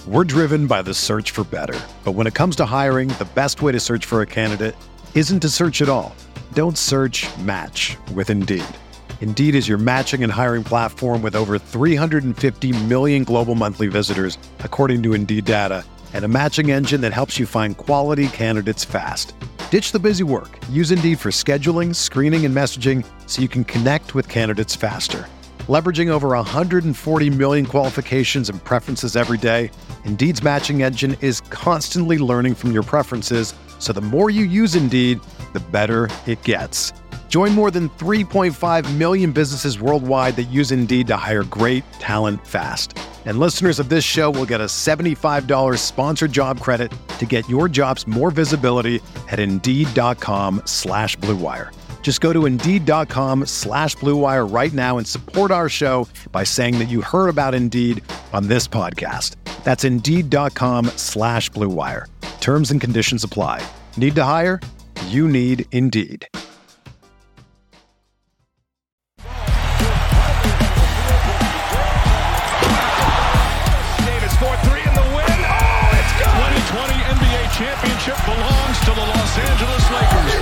We're driven by the search for better. But when it comes to hiring, the best way to search for a candidate isn't to search at all. Don't search, match with Indeed. Indeed is your matching and hiring platform with over 350 million global monthly visitors, according to Indeed data, and a matching engine that helps you find quality candidates fast. Ditch the busy work. Use Indeed for scheduling, screening, and messaging so you can connect with candidates faster. Leveraging over 140 million qualifications and preferences every day, Indeed's matching engine is constantly learning from your preferences, so the more you use Indeed, the better it gets. Join more than 3.5 million businesses worldwide that use Indeed to hire great talent fast. And listeners of this show will get a $75 sponsored job credit to get your jobs more visibility at Indeed.com/Blue Wire. Just go to Indeed.com/Blue Wire right now and support our show by saying that you heard about Indeed on this podcast. That's Indeed.com/Blue Wire. Terms and conditions apply. Need to hire? You need Indeed. Davis 4-3 in the win. Oh, it's good! 2020 NBA championship belongs to the Los Angeles Lakers.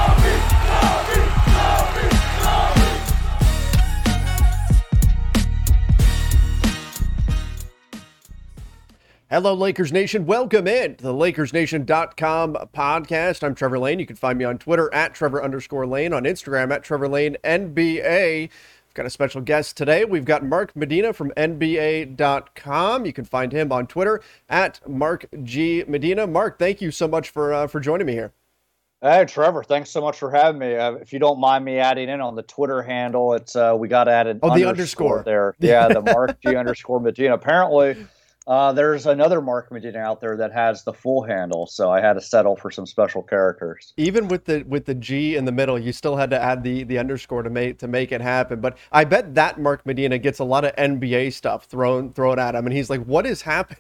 Hello, Lakers Nation. Welcome in to the LakersNation.com podcast. I'm Trevor Lane. You can find me on Twitter at Trevor_Lane, on Instagram at Trevor Lane NBA. We've got a special guest today. We've got Mark Medina from NBA.com. You can find him on Twitter at Mark G. Medina. Mark, thank you so much for joining me here. Hey, Trevor, thanks so much for having me. If you don't mind me adding in on the Twitter handle, it's we got to add an the underscore there. Yeah, the Mark G _Medina. Apparently, there's another Mark Medina out there that has the full handle, so I had to settle for some special characters. Even with the G in the middle, you still had to add the underscore to make it happen. But I bet that Mark Medina gets a lot of NBA stuff thrown at him, and he's like, "What is happening?"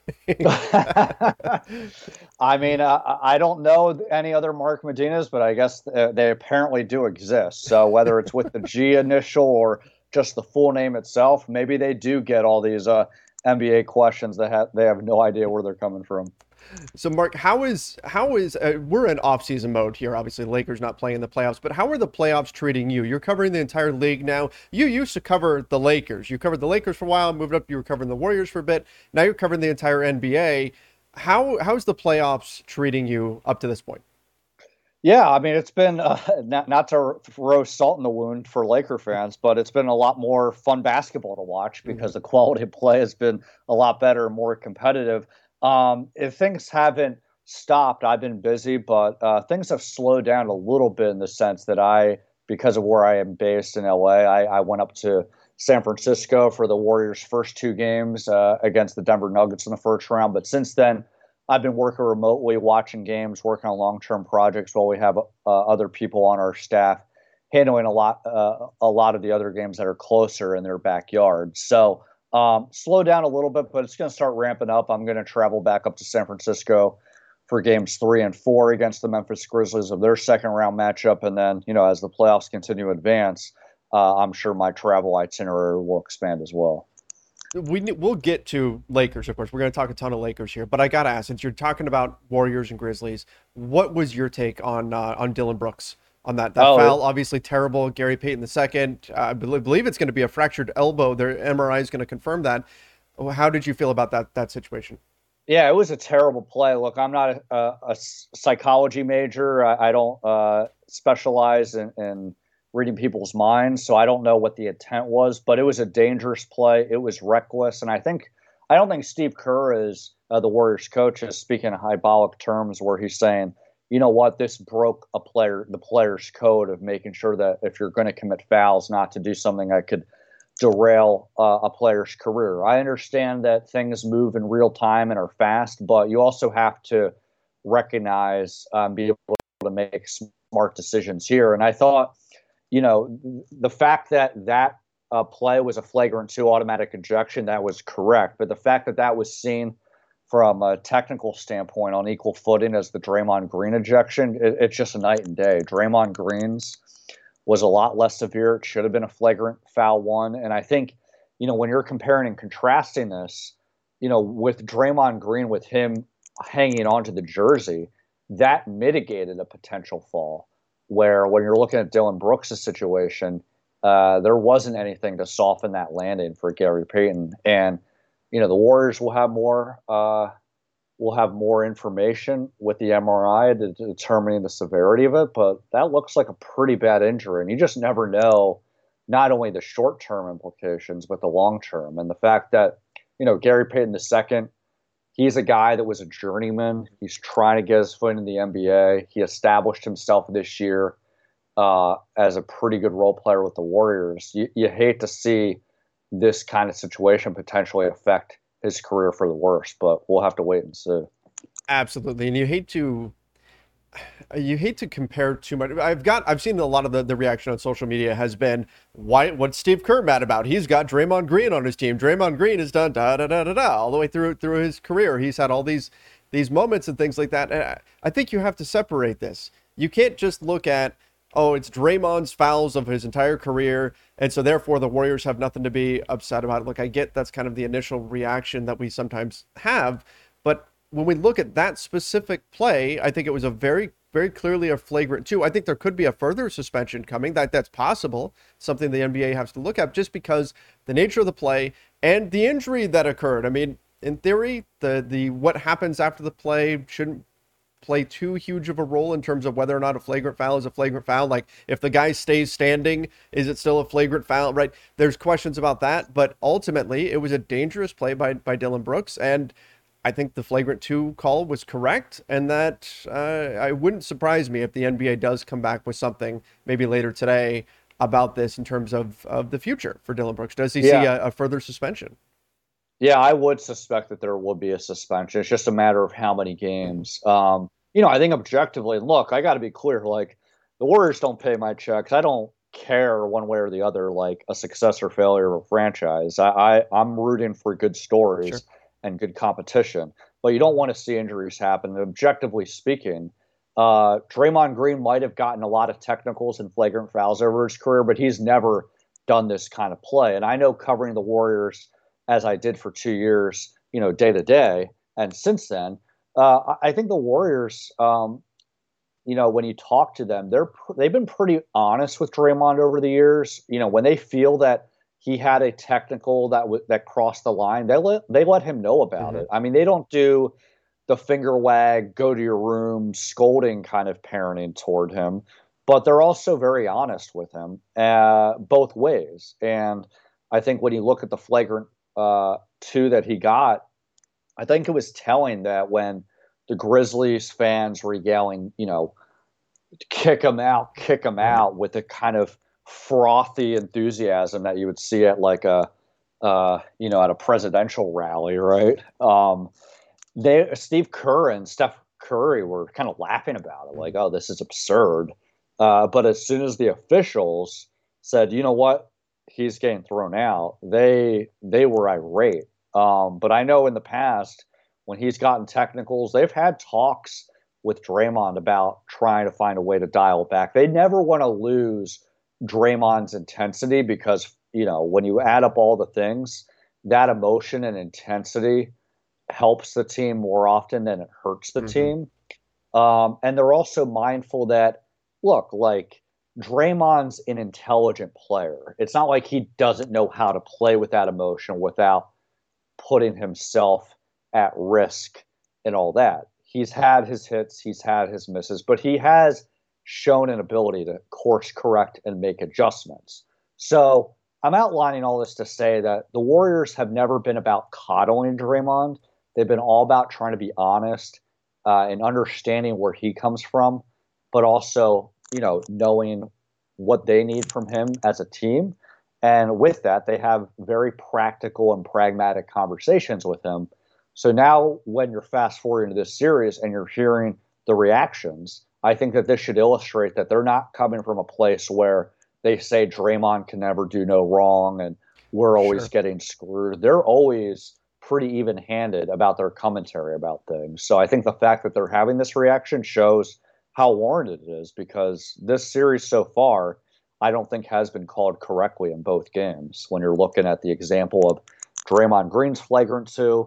I mean, I don't know any other Mark Medinas, but I guess they apparently do exist. So whether it's with the G initial or just the full name itself, maybe they do get all these NBA questions that they have no idea where they're coming from. So, Mark, how is we're in off-season mode here? Obviously, Lakers not playing in the playoffs, but how are the playoffs treating you? You're covering the entire league now. You used to cover the Lakers. You covered the Lakers for a while, moved up. You were covering the Warriors for a bit. Now you're covering the entire NBA. How's the playoffs treating you up to this point? Yeah, I mean, it's been not to throw salt in the wound for Laker fans, but it's been a lot more fun basketball to watch because the quality of play has been a lot better and more competitive. If things haven't stopped, I've been busy, but things have slowed down a little bit in the sense that because of where I am based in LA, I went up to San Francisco for the Warriors' first two games against the Denver Nuggets in the first round. But since then, I've been working remotely, watching games, working on long-term projects while we have other people on our staff handling a lot of the other games that are closer in their backyard. So slow down a little bit, but it's going to start ramping up. I'm going to travel back up to San Francisco for games 3 and 4 against the Memphis Grizzlies of their second-round matchup. And then, as the playoffs continue to advance, I'm sure my travel itinerary will expand as well. We'll get to Lakers, of course. We're going to talk a ton of Lakers here, but I got to ask, since you're talking about Warriors and Grizzlies, what was your take on Dillon Brooks on that foul? Obviously terrible. Gary Payton II. I believe it's going to be a fractured elbow. Their MRI is going to confirm that. How did you feel about that situation? Yeah, it was a terrible play. Look, I'm not a psychology major. I don't specialize in reading people's minds, so I don't know what the intent was, but it was a dangerous play. It was reckless, and I don't think Steve Kerr is the Warriors coach is speaking in hyperbolic terms where he's saying, you know what, this broke the player's code of making sure that if you're going to commit fouls, not to do something that could derail a player's career. I understand that things move in real time and are fast, but you also have to recognize, be able to make smart decisions here. And I thought, the fact that play was a flagrant 2 automatic ejection, that was correct. But the fact that was seen from a technical standpoint on equal footing as the Draymond Green ejection, it's just a night and day. Draymond Green's was a lot less severe. It should have been a flagrant foul 1. And I think, when you're comparing and contrasting this, with Draymond Green, with him hanging onto the jersey, that mitigated a potential fall. Where when you're looking at Dylan Brooks' situation, there wasn't anything to soften that landing for Gary Payton. And, the Warriors will have more information with the MRI to determining the severity of it, but that looks like a pretty bad injury. And you just never know not only the short-term implications, but the long-term. And the fact that, Gary Payton II, he's a guy that was a journeyman. He's trying to get his foot in the NBA. He established himself this year as a pretty good role player with the Warriors. You hate to see this kind of situation potentially affect his career for the worse, but we'll have to wait and see. Absolutely. And you hate to compare too much. I've seen a lot of the reaction on social media has been, what's Steve Kerr mad about? He's got Draymond Green on his team. Draymond Green has done da da da da da all the way through his career. He's had all these moments and things like that. And I think you have to separate this. You can't just look at, it's Draymond's fouls of his entire career, and so therefore the Warriors have nothing to be upset about. Look, I get that's kind of the initial reaction that we sometimes have, but when we look at that specific play, I think it was a very, very clearly a flagrant 2. I think there could be a further suspension coming. That's possible, something the NBA has to look at, just because the nature of the play and the injury that occurred. I mean, in theory, the what happens after the play shouldn't play too huge of a role in terms of whether or not a flagrant foul is a flagrant foul. Like, if the guy stays standing, is it still a flagrant foul, right? There's questions about that, but ultimately it was a dangerous play by Dylan Brooks, and I think the flagrant 2 call was correct, and that I wouldn't surprise me if the NBA does come back with something maybe later today about this in terms of the future for Dylan Brooks. Does he see a further suspension? Yeah, I would suspect that there would be a suspension. It's just a matter of how many games. I think objectively, look, I got to be clear, like, the Warriors don't pay my checks. I don't care one way or the other, like a success or failure of a franchise. I'm rooting for good stories. Sure. And good competition, but you don't want to see injuries happen. And objectively speaking, Draymond Green might have gotten a lot of technicals and flagrant fouls over his career, but he's never done this kind of play. And I know, covering the Warriors as I did for 2 years, day to day, and since then, I think the Warriors, when you talk to them, they've been pretty honest with Draymond over the years. When they feel that he had a technical that crossed the line, they let him know about it. I mean, they don't do the finger wag, go to your room, scolding kind of parenting toward him, but they're also very honest with him both ways. And I think when you look at the flagrant 2 that he got, I think it was telling that when the Grizzlies fans were yelling, kick him out with a kind of frothy enthusiasm that you would see at like at a presidential rally, right? Steve Kerr and Steph Curry were kind of laughing about it, like, oh, this is absurd. But as soon as the officials said, you know what, he's getting thrown out, they were irate. But I know in the past, when he's gotten technicals, they've had talks with Draymond about trying to find a way to dial it back. They never want to lose Draymond's intensity, because when you add up all the things, that emotion and intensity helps the team more often than it hurts the team. And they're also mindful that, look, like, Draymond's an intelligent player. It's not like he doesn't know how to play with that emotion without putting himself at risk and all that. He's had his hits, he's had his misses, but he has shown an ability to course correct and make adjustments. So I'm outlining all this to say that the Warriors have never been about coddling Draymond. They've been all about trying to be honest and understanding where he comes from, but also, knowing what they need from him as a team. And with that, they have very practical and pragmatic conversations with him. So now when you're fast forwarding to this series and you're hearing the reactions, I think that this should illustrate that they're not coming from a place where they say Draymond can never do no wrong and we're always getting screwed. They're always pretty even-handed about their commentary about things. So I think the fact that they're having this reaction shows how warranted it is, because this series so far, I don't think has been called correctly in both games. When you're looking at the example of Draymond Green's flagrant 2,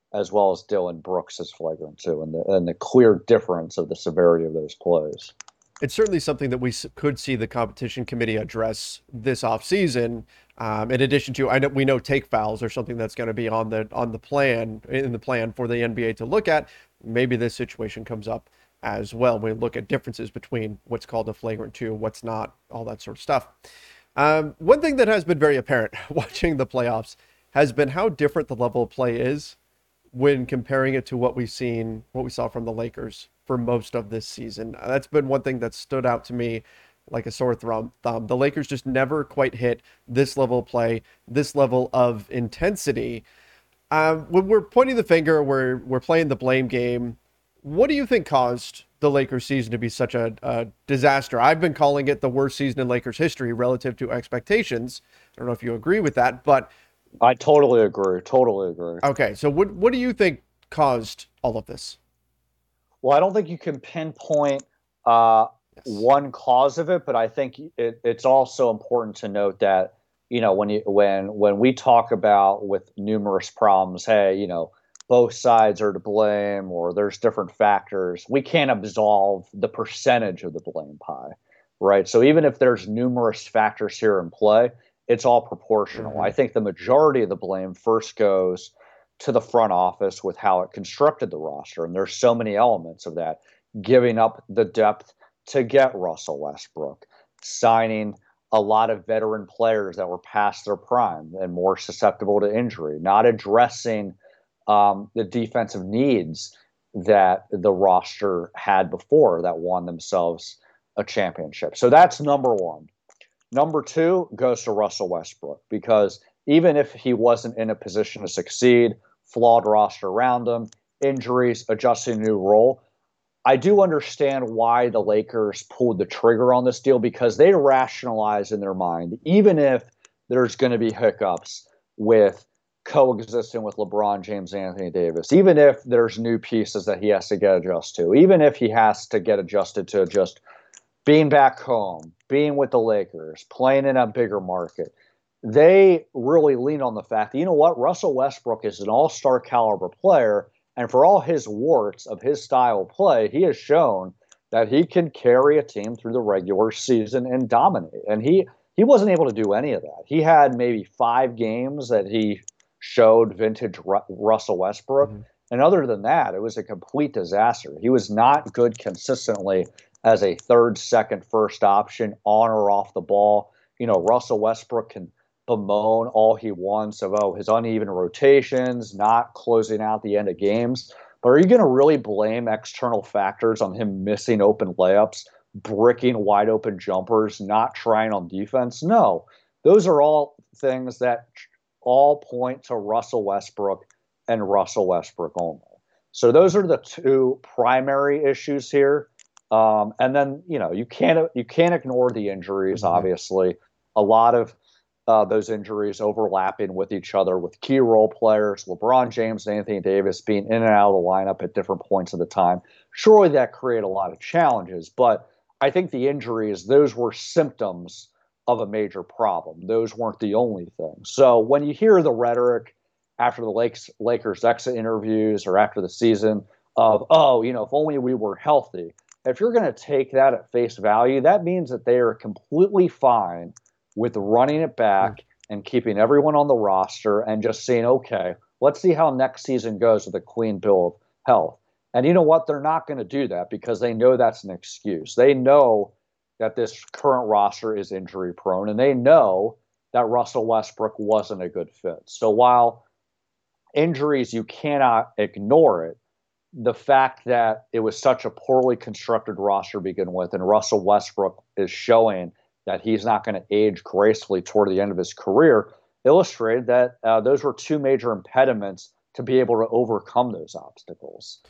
as well as Dylan Brooks is flagrant too, and the clear difference of the severity of those plays. It's certainly something that we could see the competition committee address this offseason. In addition to, we know take fouls are something that's going to be in the plan for the NBA to look at. Maybe this situation comes up as well. We look at differences between what's called a flagrant 2, what's not, all that sort of stuff. One thing that has been very apparent watching the playoffs has been how different the level of play is when comparing it to what we saw from the Lakers for most of this season. That's been one thing that stood out to me like a sore thumb. The Lakers just never quite hit this level of play, this level of intensity. When we're pointing the finger, we're playing the blame game. What do you think caused the Lakers season to be such a disaster? I've been calling it the worst season in Lakers history relative to expectations. I don't know if you agree with that, but I totally agree. Okay, so what do you think caused all of this? Well, I don't think you can pinpoint one cause of it, but I think it's also important to note that, you know, when we talk about with numerous problems, hey, you know, both sides are to blame or there's different factors, we can't absolve the percentage of the blame pie, right? So even if there's numerous factors here in play, it's all proportional. Mm-hmm. I think the majority of the blame first goes to the front office with how it constructed the roster. And there's so many elements of that. Giving up the depth to get Russell Westbrook, signing a lot of veteran players that were past their prime and more susceptible to injury, not addressing the defensive needs that the roster had before that won themselves a championship. So that's number one. Number two goes to Russell Westbrook, because even if he wasn't in a position to succeed, flawed roster around him, injuries, adjusting a new role, I do understand why the Lakers pulled the trigger on this deal, because they rationalize in their mind, even if there's going to be hiccups with coexisting with LeBron James, Anthony Davis, even if there's new pieces that he has to get adjusted to, even if he has to get adjusted to just being back home, being with the Lakers, playing in a bigger market, they really lean on the fact that, you know what, Russell Westbrook is an all-star caliber player, and for all his warts of his style of play, he has shown that he can carry a team through the regular season and dominate. And he wasn't able to do any of that. He had maybe 5 games that he showed vintage Russell Westbrook. Mm-hmm. And other than that, it was a complete disaster. He was not good consistently as a third, second, first option on or off the ball. You know, Russell Westbrook can bemoan all he wants of his uneven rotations, not closing out the end of games. But are you going to really blame external factors on him missing open layups, bricking wide open jumpers, not trying on defense? No, those are all things that all point to Russell Westbrook and Russell Westbrook only. So those are the two primary issues here. And then, you know, you can't ignore the injuries. Mm-hmm. Obviously, a lot of those injuries overlapping with each other, with key role players, LeBron James and Anthony Davis being in and out of the lineup at different points of the time. Surely that created a lot of challenges, but I think the injuries, those were symptoms of a major problem. Those weren't the only thing. So when you hear the rhetoric after the Lakers exit interviews or after the season of, you know, if only we were healthy, if you're going to take that at face value, that means that they are completely fine with running it back and keeping everyone on the roster and just saying, okay, let's see how next season goes with a clean bill of health. And you know what? They're not going to do that because they know that's an excuse. They know that this current roster is injury prone, and they know that Russell Westbrook wasn't a good fit. So while injuries, you cannot ignore it, the fact that it was such a poorly constructed roster to begin with, and Russell Westbrook is showing that he's not going to age gracefully toward the end of his career, illustrated that those were two major impediments to be able to overcome those obstacles.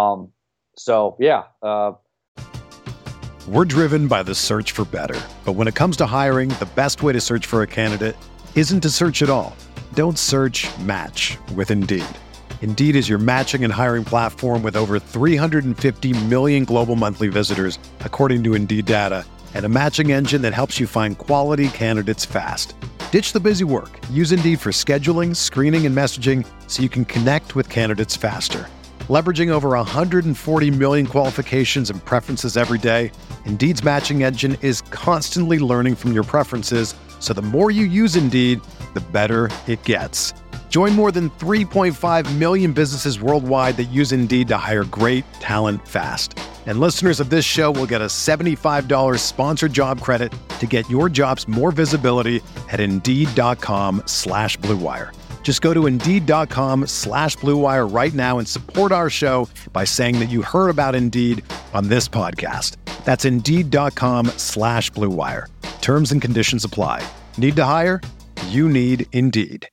We're driven by the search for better. But when it comes to hiring, the best way to search for a candidate isn't to search at all. Don't search, match with Indeed. Indeed is your matching and hiring platform with over 350 million global monthly visitors, according to Indeed data, and a matching engine that helps you find quality candidates fast. Ditch the busy work. Use Indeed for scheduling, screening, and messaging so you can connect with candidates faster. Leveraging over 140 million qualifications and preferences every day, Indeed's matching engine is constantly learning from your preferences, so the more you use Indeed, the better it gets. Join more than 3.5 million businesses worldwide that use Indeed to hire great talent fast. And listeners of this show will get a $75 sponsored job credit to get your jobs more visibility at Indeed.com/Blue Wire. Just go to Indeed.com/Blue Wire right now and support our show by saying that you heard about Indeed on this podcast. That's Indeed.com/Blue Wire. Terms and conditions apply. Need to hire? You need Indeed.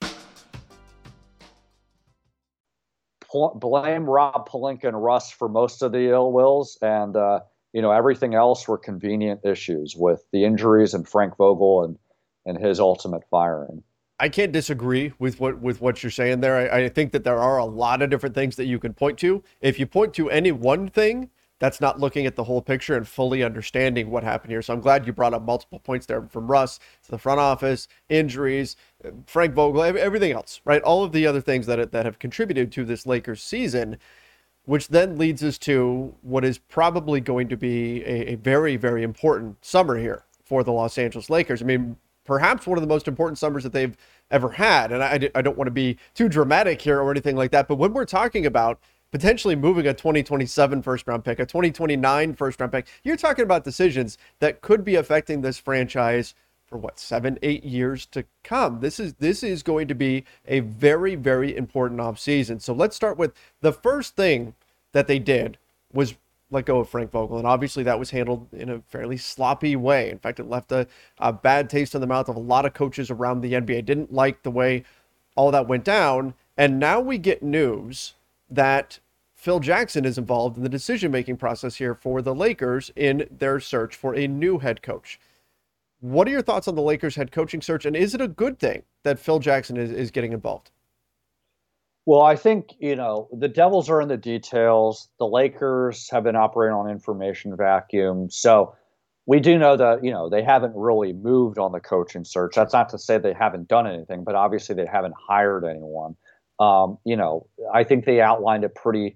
Blame Rob Pelinka and Russ for most of the ill wills, and everything else were convenient issues with the injuries and Frank Vogel and his ultimate firing. I can't disagree with what you're saying there. I think that there are a lot of different things that you can point to. If you point to any one thing, that's not looking at the whole picture and fully understanding what happened here. So I'm glad you brought up multiple points there, from Russ to the front office, injuries, Frank Vogel, everything else, right? All of the other things that have contributed to this Lakers season, which then leads us to what is probably going to be a very, very important summer here for the Los Angeles Lakers. I mean, perhaps one of the most important summers that they've ever had. And I don't want to be too dramatic here or anything like that, but when we're talking about potentially moving a 2027 first-round pick, a 2029 first-round pick, you're talking about decisions that could be affecting this franchise for 7-8 years to come. This is going to be a very, very important offseason. So let's start with the first thing that they did was let go of Frank Vogel. And obviously that was handled in a fairly sloppy way. In fact, it left a bad taste in the mouth of a lot of coaches around the NBA. Didn't like the way all that went down. And now we get news that Phil Jackson is involved in the decision-making process here for the Lakers in their search for a new head coach. What are your thoughts on the Lakers head coaching search? And is it a good thing that Phil Jackson is getting involved? Well, I think, the devils are in the details. The Lakers have been operating on information vacuum. So we do know that, they haven't really moved on the coaching search. That's not to say they haven't done anything, but obviously they haven't hired anyone. I think they outlined it pretty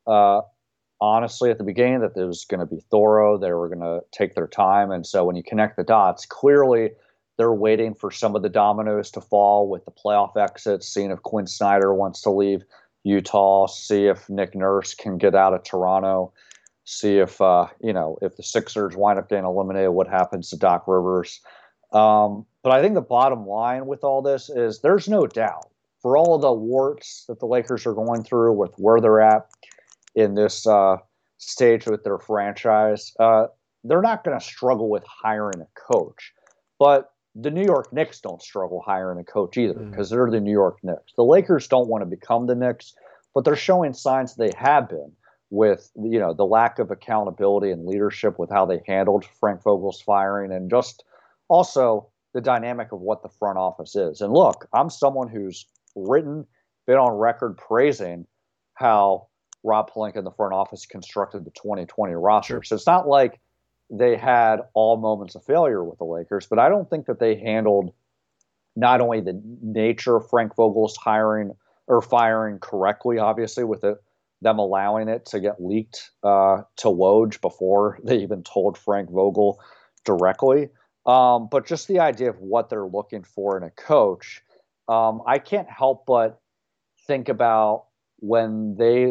honestly at the beginning that it was going to be thorough. They were going to take their time. And so when you connect the dots, clearly they're waiting for some of the dominoes to fall with the playoff exits, seeing if Quinn Snyder wants to leave Utah, see if Nick Nurse can get out of Toronto, see if the Sixers wind up getting eliminated, what happens to Doc Rivers. But I think the bottom line with all this is there's no doubt, for all of the warts that the Lakers are going through with where they're at in this stage with their franchise, they're not going to struggle with hiring a coach. But the New York Knicks don't struggle hiring a coach either because they're the New York Knicks. The Lakers don't want to become the Knicks, but they're showing signs they have been with the lack of accountability and leadership with how they handled Frank Vogel's firing, and just also the dynamic of what the front office is. And look, I'm someone who's been on record praising how Rob Pelinka and the front office constructed the 2020 roster. Sure. So it's not like they had all moments of failure with the Lakers, but I don't think that they handled not only the nature of Frank Vogel's hiring or firing correctly, obviously, with them allowing it to get leaked to Woj before they even told Frank Vogel directly, but just the idea of what they're looking for in a coach. I can't help but think about when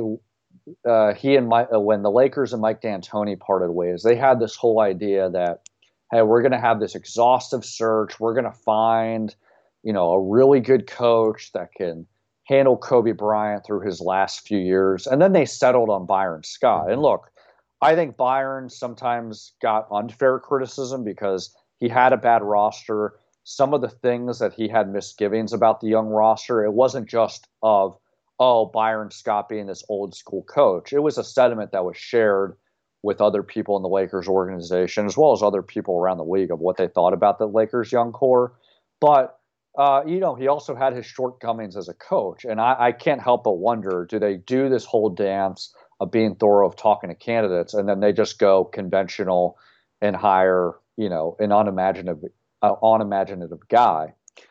when the Lakers and Mike D'Antoni parted ways. They had this whole idea that, hey, we're going to have this exhaustive search. We're going to find, a really good coach that can handle Kobe Bryant through his last few years. And then they settled on Byron Scott. And look, I think Byron sometimes got unfair criticism because he had a bad roster. Some of the things that he had misgivings about the young roster, it wasn't just of, Byron Scott being this old school coach. It was a sentiment that was shared with other people in the Lakers organization, as well as other people around the league, of what they thought about the Lakers young core. But, he also had his shortcomings as a coach. And I can't help but wonder, do they do this whole dance of being thorough, of talking to candidates, and then they just go conventional and hire, an unimaginative guy?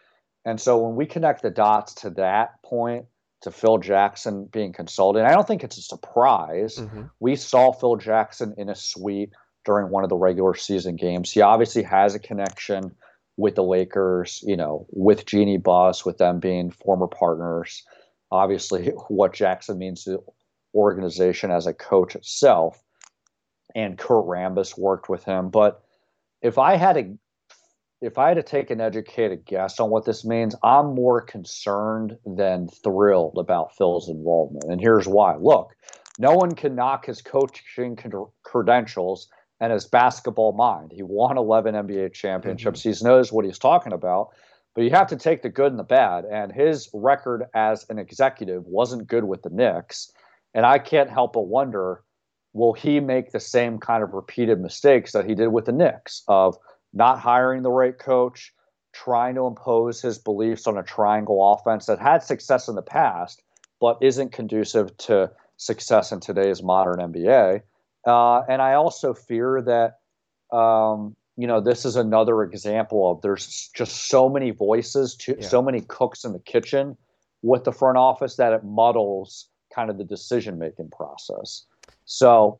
And so when we connect the dots to that point, to Phil Jackson being consulted, I don't think it's a surprise. We saw Phil Jackson in a suite during one of the regular season games. He obviously has a connection with the Lakers, with Jeannie Buss, with them being former partners. Obviously, what Jackson means to the organization as a coach itself. And Kurt Rambis worked with him. But if I had to take an educated guess on what this means, I'm more concerned than thrilled about Phil's involvement. And here's why. Look, no one can knock his coaching credentials and his basketball mind. He won 11 NBA championships. He knows what he's talking about. But you have to take the good and the bad. And his record as an executive wasn't good with the Knicks. And I can't help but wonder, will he make the same kind of repeated mistakes that he did with the Knicks of not hiring the right coach, trying to impose his beliefs on a triangle offense that had success in the past, but isn't conducive to success in today's modern NBA. And I also fear that, this is another example of there's just so many voices, so many cooks in the kitchen with the front office that it muddles kind of the decision-making process. So,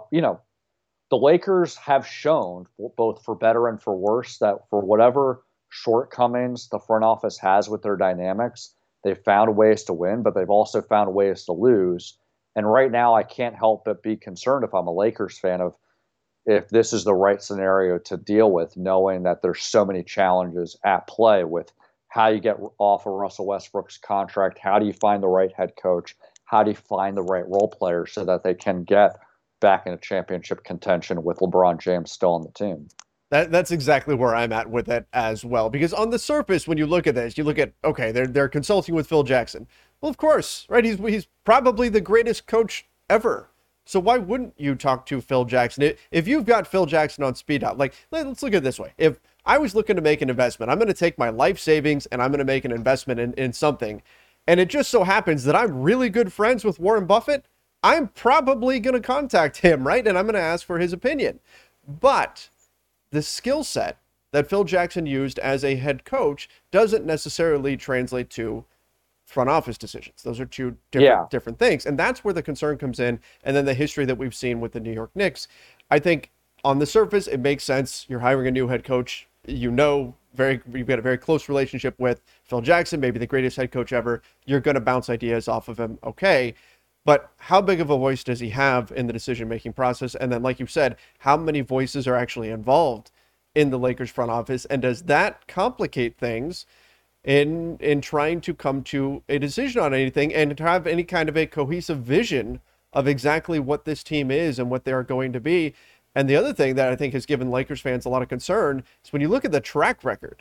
the Lakers have shown, both for better and for worse, that for whatever shortcomings the front office has with their dynamics, they've found ways to win, but they've also found ways to lose. And right now, I can't help but be concerned, if I'm a Lakers fan, of if this is the right scenario to deal with, knowing that there's so many challenges at play with how you get off of Russell Westbrook's contract, how do you find the right head coach, how do you find the right role players so that they can get back in a championship contention with LeBron James still on the team. That's exactly where I'm at with it as well. Because on the surface, when you look at this, you look at, okay, they're consulting with Phil Jackson. Well, of course, right? He's probably the greatest coach ever. So why wouldn't you talk to Phil Jackson? If you've got Phil Jackson on speed dial, like, let's look at it this way. If I was looking to make an investment, I'm going to take my life savings and I'm going to make an investment in something. And it just so happens that I'm really good friends with Warren Buffett. I'm probably going to contact him, right? And I'm going to ask for his opinion. But the skill set that Phil Jackson used as a head coach doesn't necessarily translate to front office decisions. Those are two different things. And that's where the concern comes in. And then the history that we've seen with the New York Knicks. I think on the surface, it makes sense. You're hiring a new head coach. You've got a very close relationship with Phil Jackson, maybe the greatest head coach ever. You're going to bounce ideas off of him. Okay. But how big of a voice does he have in the decision-making process? And then, like you said, how many voices are actually involved in the Lakers front office? And does that complicate things in trying to come to a decision on anything and to have any kind of a cohesive vision of exactly what this team is and what they are going to be? And the other thing that I think has given Lakers fans a lot of concern is when you look at the track record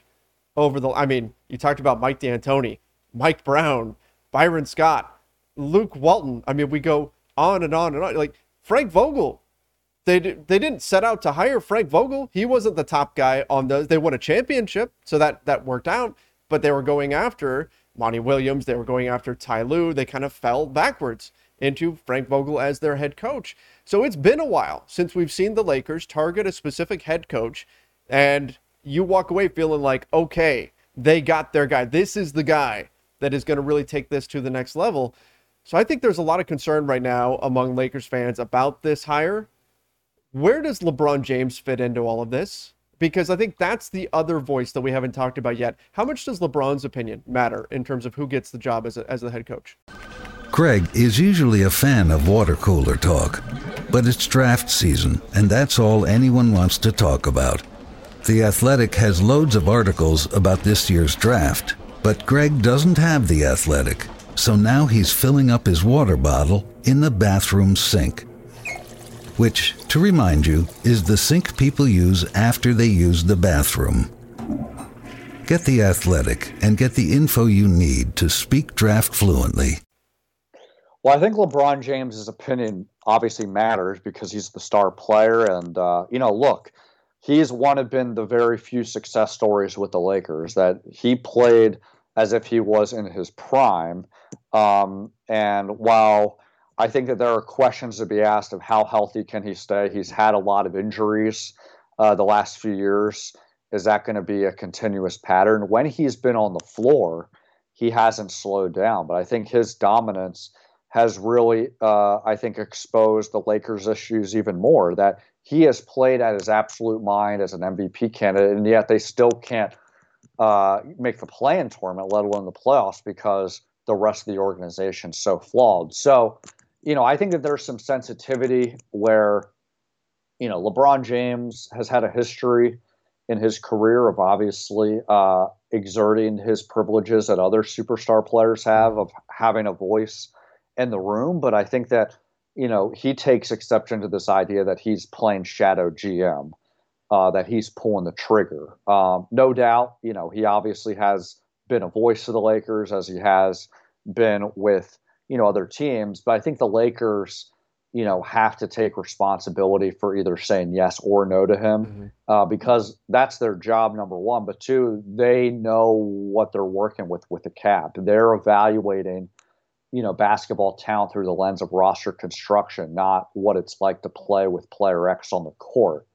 you talked about Mike D'Antoni, Mike Brown, Byron Scott, Luke Walton. We go on and on and on. Like Frank Vogel, they didn't set out to hire Frank Vogel. He wasn't the top guy on those. They won a championship, so that worked out. But they were going after Monty Williams. They were going after Ty Lue. They kind of fell backwards into Frank Vogel as their head coach. So it's been a while since we've seen the Lakers target a specific head coach, and you walk away feeling like, okay, they got their guy. This is the guy that is going to really take this to the next level. So I think there's a lot of concern right now among Lakers fans about this hire. Where does LeBron James fit into all of this? Because I think that's the other voice that we haven't talked about yet. How much does LeBron's opinion matter in terms of who gets the job as the head coach? Greg is usually a fan of water cooler talk, but it's draft season, and that's all anyone wants to talk about. The Athletic has loads of articles about this year's draft, but Greg doesn't have The Athletic. So now he's filling up his water bottle in the bathroom sink, which, to remind you, is the sink people use after they use the bathroom. Get The Athletic and get the info you need to speak draft fluently. Well, I think LeBron James's opinion obviously matters because he's the star player. And, look, he's been the very few success stories with the Lakers that he played as if he was in his prime. And while I think that there are questions to be asked of how healthy can he stay, he's had a lot of injuries the last few years. is that going to be a continuous pattern? When he's been on the floor, he hasn't slowed down, but I think his dominance has really, I think, exposed the Lakers' issues even more, that he has played at his absolute mind as an MVP candidate, and yet they still can't make the play-in tournament, let alone the playoffs, because the rest of the organization is so flawed. So, I think that there's some sensitivity where, LeBron James has had a history in his career of obviously exerting his privileges that other superstar players have of having a voice in the room. But I think that, he takes exception to this idea that he's playing shadow GM, that he's pulling the trigger. No doubt, he obviously has been a voice to the Lakers as he has been with, other teams. But I think the Lakers, have to take responsibility for either saying yes or no to him, because that's their job, number one. But two, they know what they're working with the cap. They're evaluating, basketball talent through the lens of roster construction, not what it's like to play with player X on the court.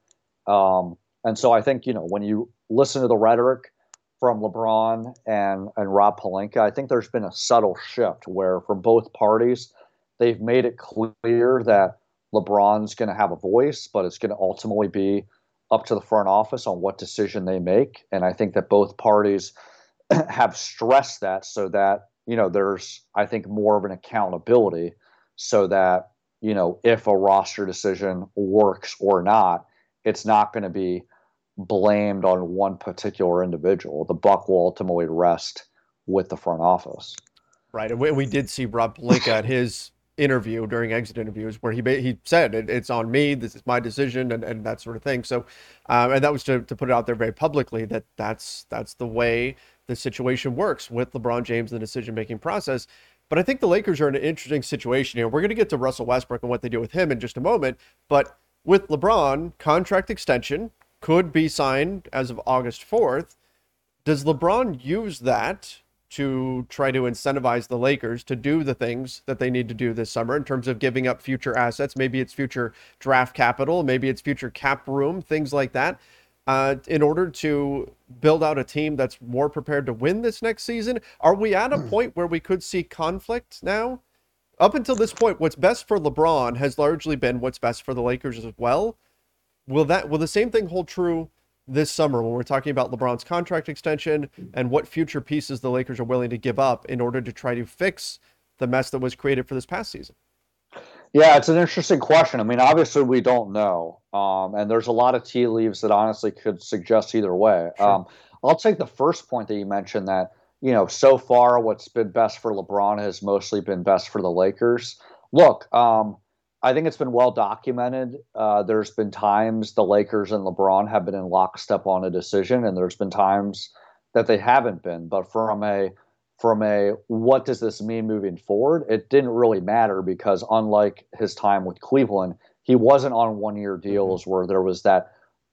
And so I think, when you listen to the rhetoric from LeBron and Rob Pelinka, I think there's been a subtle shift where from both parties, they've made it clear that LeBron's going to have a voice, but it's going to ultimately be up to the front office on what decision they make. And I think that both parties have stressed that so that, there's, I think, more of an accountability so that, if a roster decision works or not, it's not going to be blamed on one particular individual. The buck will ultimately rest with the front office. Right. And we did see Rob Pelinka at his interview during exit interviews where he said it's on me, this is my decision, and that sort of thing. So and that was to put it out there very publicly that that's the way the situation works with LeBron James, the decision-making process. But I think the Lakers are in an interesting situation here. We're going to get to Russell Westbrook and what they do with him in just a moment, but with LeBron, contract extension could be signed as of August 4th. Does LeBron use that to try to incentivize the Lakers to do the things that they need to do this summer in terms of giving up future assets? Maybe it's future draft capital, maybe it's future cap room, things like that, in order to build out a team that's more prepared to win this next season? Are we at a point where we could see conflict now? Up until this point, what's best for LeBron has largely been what's best for the Lakers as well. Will the same thing hold true this summer when we're talking about LeBron's contract extension and what future pieces the Lakers are willing to give up in order to try to fix the mess that was created for this past season? Yeah, it's an interesting question. I mean, obviously we don't know. And there's a lot of tea leaves that honestly could suggest either way. Sure. I'll take the first point that you mentioned that, so far what's been best for LeBron has mostly been best for the Lakers. Look, I think it's been well documented. There's been times the Lakers and LeBron have been in lockstep on a decision, and there's been times that they haven't been. But from a what does this mean moving forward, it didn't really matter because unlike his time with Cleveland, he wasn't on one-year deals where there was that,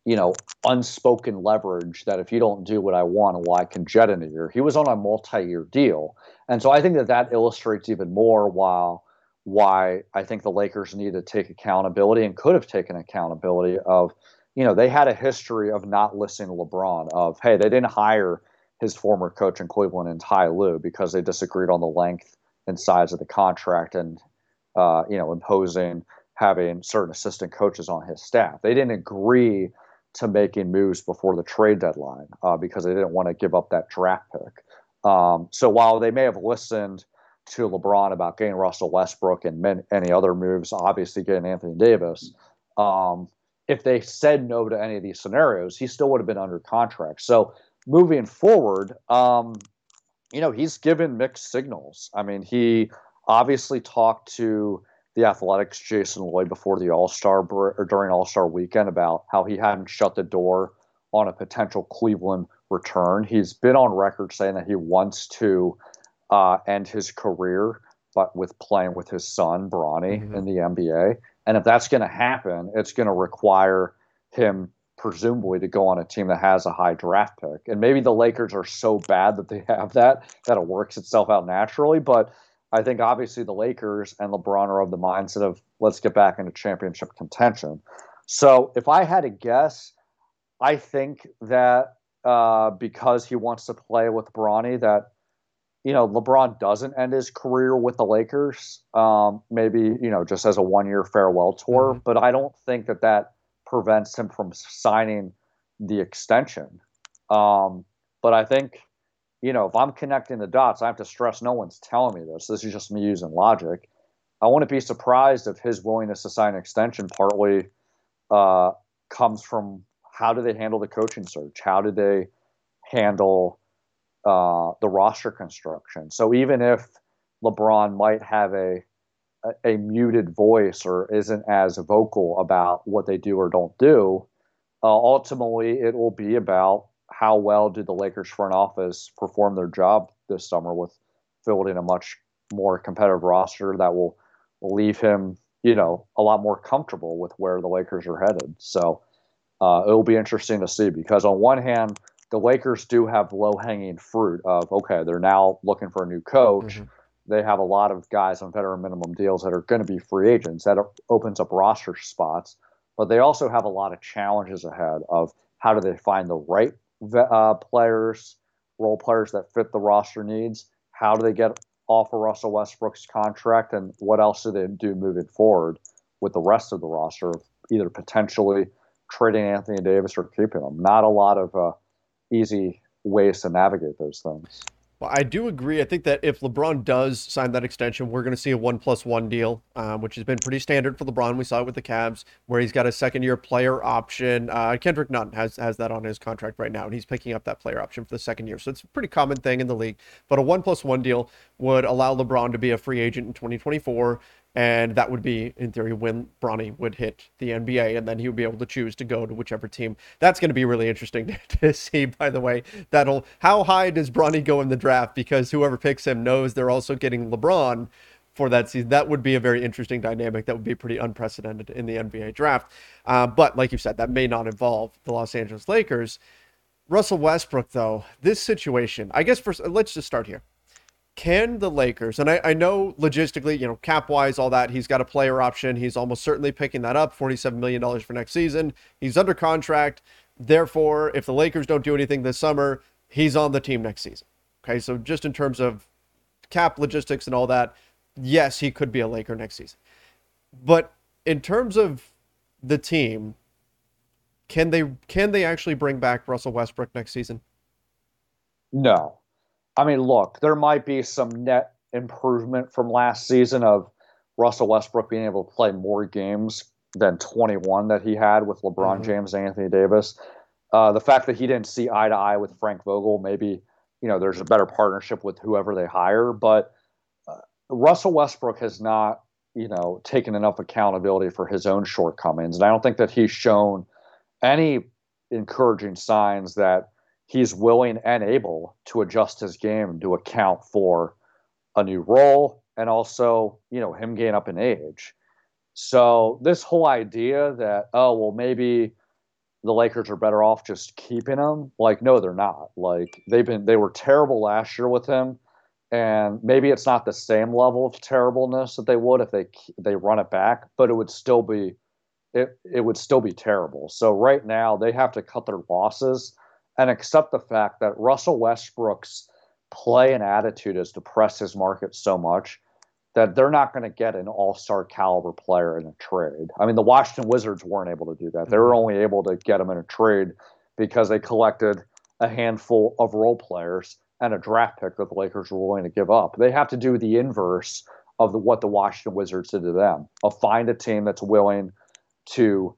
unspoken leverage that if you don't do what I want, well, I can jet in a year. He was on a multi-year deal. And so I think that illustrates even more why I think the Lakers need to take accountability and could have taken accountability of, they had a history of not listening to LeBron, of, hey, they didn't hire his former coach in Cleveland and Ty Lue because they disagreed on the length and size of the contract and, imposing having certain assistant coaches on his staff. They didn't agree to making moves before the trade deadline because they didn't want to give up that draft pick. So while they may have listened to LeBron about getting Russell Westbrook and any other moves, obviously getting Anthony Davis, if they said no to any of these scenarios, he still would have been under contract. So moving forward, he's given mixed signals. I mean, he obviously talked to the Athletics' Jason Lloyd before the during All-Star weekend about how he hadn't shut the door on a potential Cleveland return. He's been on record saying that he wants to end his career, but with playing with his son, Bronny, in the NBA. And if that's going to happen, it's going to require him presumably to go on a team that has a high draft pick. And maybe the Lakers are so bad that they have that it works itself out naturally. But I think obviously the Lakers and LeBron are of the mindset of let's get back into championship contention. So if I had to guess, I think that because he wants to play with Bronny, that LeBron doesn't end his career with the Lakers. Maybe just as a 1-year farewell tour, but I don't think that prevents him from signing the extension. But I think if I'm connecting the dots, I have to stress no one's telling me this. This is just me using logic. I wouldn't be surprised if his willingness to sign an extension partly comes from how do they handle the coaching search? How do they handle the roster construction? So even if LeBron might have a muted voice or isn't as vocal about what they do or don't do, ultimately it will be about how well did the Lakers front office perform their job this summer with fielding a much more competitive roster that will leave him, a lot more comfortable with where the Lakers are headed. So it'll be interesting to see, because on one hand, the Lakers do have low-hanging fruit of, okay, they're now looking for a new coach. They have a lot of guys on veteran minimum deals that are going to be free agents. That opens up roster spots. But they also have a lot of challenges ahead of how do they find the right players, role players that fit the roster needs? How do they get off of Russell Westbrook's contract? And what else do they do moving forward with the rest of the roster, of either potentially trading Anthony Davis or keeping him? Not a lot of easy ways to navigate those things. Well, I do agree. I think that if LeBron does sign that extension, we're going to see a 1+1 deal, which has been pretty standard for LeBron. We saw it with the Cavs, where he's got a second-year player option. Kendrick Nunn has that on his contract right now, and he's picking up that player option for the second year. So it's a pretty common thing in the league. But a 1+1 deal would allow LeBron to be a free agent in 2024. And that would be, in theory, when Bronny would hit the NBA, and then he would be able to choose to go to whichever team. That's going to be really interesting to see, by the way. How high does Bronny go in the draft? Because whoever picks him knows they're also getting LeBron for that season. That would be a very interesting dynamic. That would be pretty unprecedented in the NBA draft. But like you said, that may not involve the Los Angeles Lakers. Russell Westbrook, though, this situation, I guess first, let's just start here. Can the Lakers, and I know logistically, cap-wise, all that, he's got a player option. He's almost certainly picking that up, $47 million for next season. He's under contract. Therefore, if the Lakers don't do anything this summer, he's on the team next season. Okay, so just in terms of cap logistics and all that, yes, he could be a Laker next season. But in terms of the team, can they actually bring back Russell Westbrook next season? No. I mean, look, there might be some net improvement from last season of Russell Westbrook being able to play more games than 21 that he had with LeBron James and Anthony Davis. The fact that he didn't see eye to eye with Frank Vogel, maybe, there's a better partnership with whoever they hire. But Russell Westbrook has not, taken enough accountability for his own shortcomings. And I don't think that he's shown any encouraging signs that he's willing and able to adjust his game to account for a new role and also, him getting up in age. So this whole idea that, maybe the Lakers are better off just keeping him, no, they're not. They were terrible last year with him, and maybe it's not the same level of terribleness that they would if they run it back, but it would still be terrible. So right now they have to cut their losses and accept the fact that Russell Westbrook's play and attitude has depressed his market so much that they're not going to get an all-star caliber player in a trade. I mean, the Washington Wizards weren't able to do that. They were only able to get him in a trade because they collected a handful of role players and a draft pick that the Lakers were willing to give up. They have to do the inverse of what the Washington Wizards did to them, of find a team that's willing to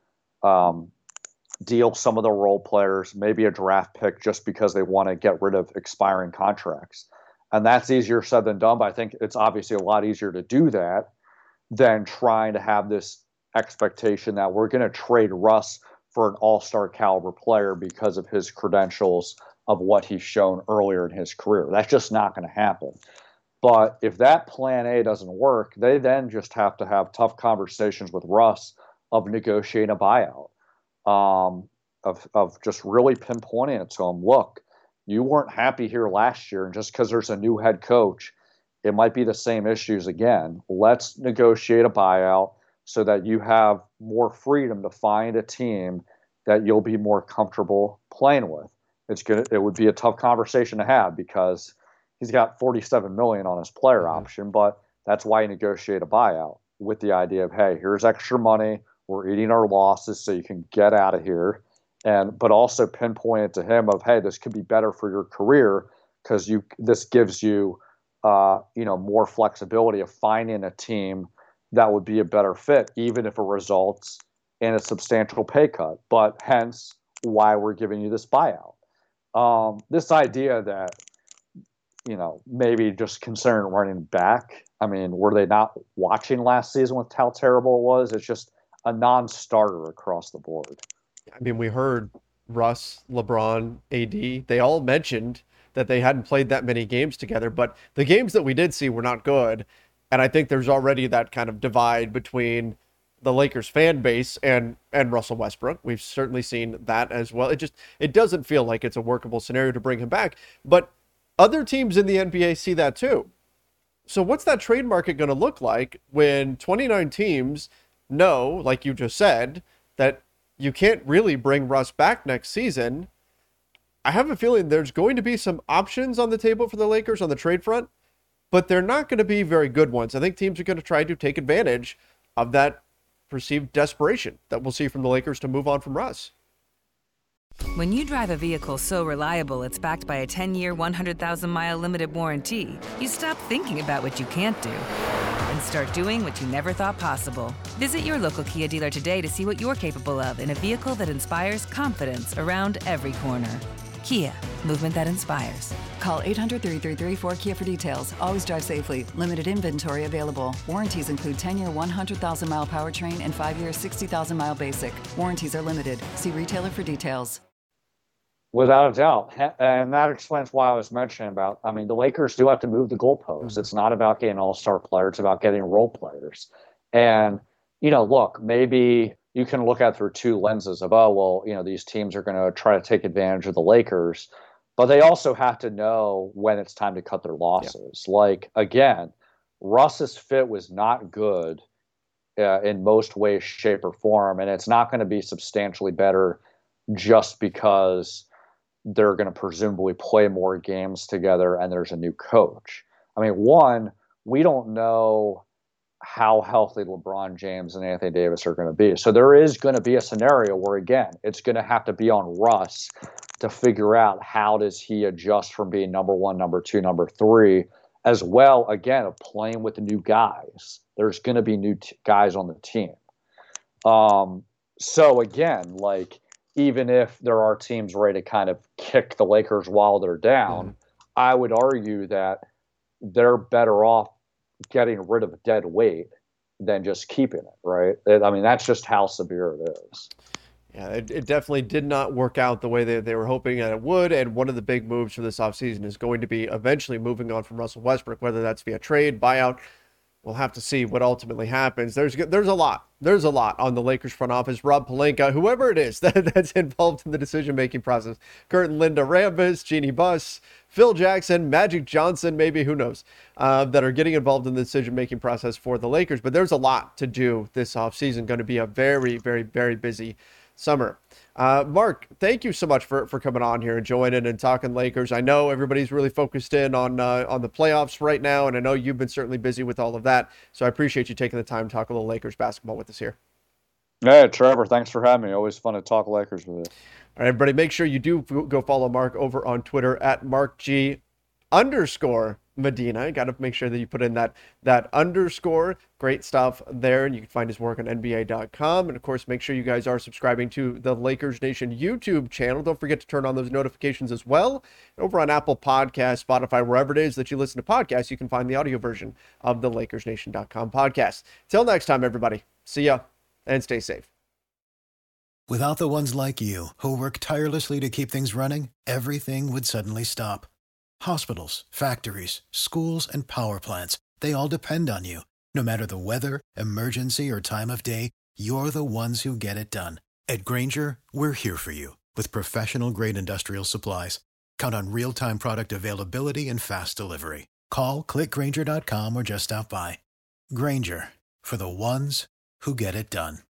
deal some of the role players, maybe a draft pick just because they want to get rid of expiring contracts. And that's easier said than done, but I think it's obviously a lot easier to do that than trying to have this expectation that we're going to trade Russ for an all-star caliber player because of his credentials of what he's shown earlier in his career. That's just not going to happen. But if that plan A doesn't work, they then just have to have tough conversations with Russ of negotiating a buyout. Of just really pinpointing it to him. Look, you weren't happy here last year, and just because there's a new head coach, it might be the same issues again. Let's negotiate a buyout so that you have more freedom to find a team that you'll be more comfortable playing with. It would be a tough conversation to have because he's got $47 million on his player option, but that's why you negotiate a buyout with the idea of, hey, here's extra money. We're eating our losses so you can get out of here. But also pinpoint it to him of, hey, this could be better for your career because this gives you, more flexibility of finding a team that would be a better fit, even if it results in a substantial pay cut. But hence why we're giving you this buyout. This idea that, maybe just considering running back. I mean, were they not watching last season with how terrible it was? It's just a non-starter across the board. I mean, we heard Russ, LeBron, AD, they all mentioned that they hadn't played that many games together, but the games that we did see were not good. And I think there's already that kind of divide between the Lakers fan base and Russell Westbrook. We've certainly seen that as well. It doesn't feel like it's a workable scenario to bring him back, but other teams in the NBA see that too. So what's that trade market going to look like when 29 teams know, like you just said, that you can't really bring Russ back next season? I have a feeling there's going to be some options on the table for the Lakers on the trade front, but they're not going to be very good ones. I think teams are going to try to take advantage of that perceived desperation that we'll see from the Lakers to move on from Russ. When you drive a vehicle so reliable it's backed by a 10-year, 100,000-mile limited warranty, you stop thinking about what you can't do and start doing what you never thought possible. Visit your local Kia dealer today to see what you're capable of in a vehicle that inspires confidence around every corner. Kia, movement that inspires. Call 800-333-4KIA for details. Always drive safely. Limited inventory available. Warranties include 10-year 100,000-mile powertrain and 5-year 60,000-mile basic. Warranties are limited. See retailer for details. Without a doubt. And that explains why I was mentioning about, the Lakers do have to move the goalposts. It's not about getting all-star players. It's about getting role players. And, look, maybe you can look at it through two lenses of, these teams are going to try to take advantage of the Lakers, but they also have to know when it's time to cut their losses. Yeah. Like, again, Russ's fit was not good in most ways, shape, or form, and it's not going to be substantially better just because they're going to presumably play more games together and there's a new coach. One, we don't know how healthy LeBron James and Anthony Davis are going to be. So there is going to be a scenario where, again, it's going to have to be on Russ to figure out how does he adjust from being number one, number two, number three, as well, again, of playing with the new guys. There's going to be new guys on the team. So again, even if there are teams ready to kind of kick the Lakers while they're down, I would argue that they're better off getting rid of dead weight than just keeping it, right? That's just how severe it is. Yeah, it definitely did not work out the way they were hoping that it would, and one of the big moves for this offseason is going to be eventually moving on from Russell Westbrook, whether that's via trade, buyout. We'll have to see what ultimately happens. There's a lot. There's a lot on the Lakers front office. Rob Pelinka, whoever it is that's involved in the decision-making process. Kurt and Linda Rambis, Jeannie Buss, Phil Jackson, Magic Johnson, maybe, who knows, that are getting involved in the decision-making process for the Lakers. But there's a lot to do this offseason. Going to be a very, very, very busy summer. Mark, thank you so much for coming on here and joining and talking Lakers. I know everybody's really focused in on the playoffs right now, and I know you've been certainly busy with all of that. So I appreciate you taking the time to talk a little Lakers basketball with us here. Hey, Trevor, thanks for having me. Always fun to talk Lakers with you. All right, everybody, make sure you do go follow Mark over on Twitter at @MarkG_Medina. Got to make sure that you put in that underscore. Great stuff there. And you can find his work on NBA.com. And of course, make sure you guys are subscribing to the Lakers Nation YouTube channel. Don't forget to turn on those notifications as well. Over on Apple Podcasts, Spotify, wherever it is that you listen to podcasts, you can find the audio version of the LakersNation.com podcast. Till next time, everybody. See ya and stay safe. Without the ones like you who work tirelessly to keep things running, everything would suddenly stop. Hospitals, factories, schools, and power plants, they all depend on you. No matter the weather, emergency, or time of day, you're the ones who get it done. At Grainger, we're here for you with professional-grade industrial supplies. Count on real-time product availability and fast delivery. Call, click Grainger.com, or just stop by. Grainger, for the ones who get it done.